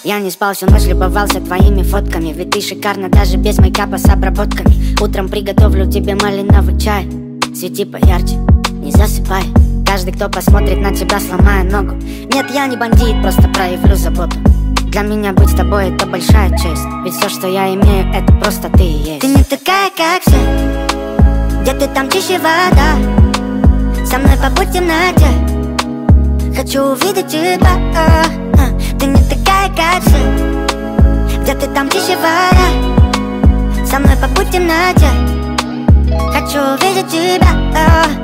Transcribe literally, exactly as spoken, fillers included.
Я не спал всю ночь, любовался твоими фотками. Ведь ты шикарна даже без мейкапа с обработками. Утром приготовлю тебе малиновый чай. Свети поярче, не засыпай. Каждый, кто посмотрит на тебя, сломая ногу. Нет, я не бандит, просто проявлю заботу. Для меня быть с тобой — это большая честь. Ведь все, что я имею, это просто ты и есть. Ты не такая, как все. Где ты, там чище вода. Со мной побудь в темноте. Хочу увидеть тебя. Ты не такая, как все. Где ты, там чище вода. Со мной побудь в темноте. Хочу увидеть тебя.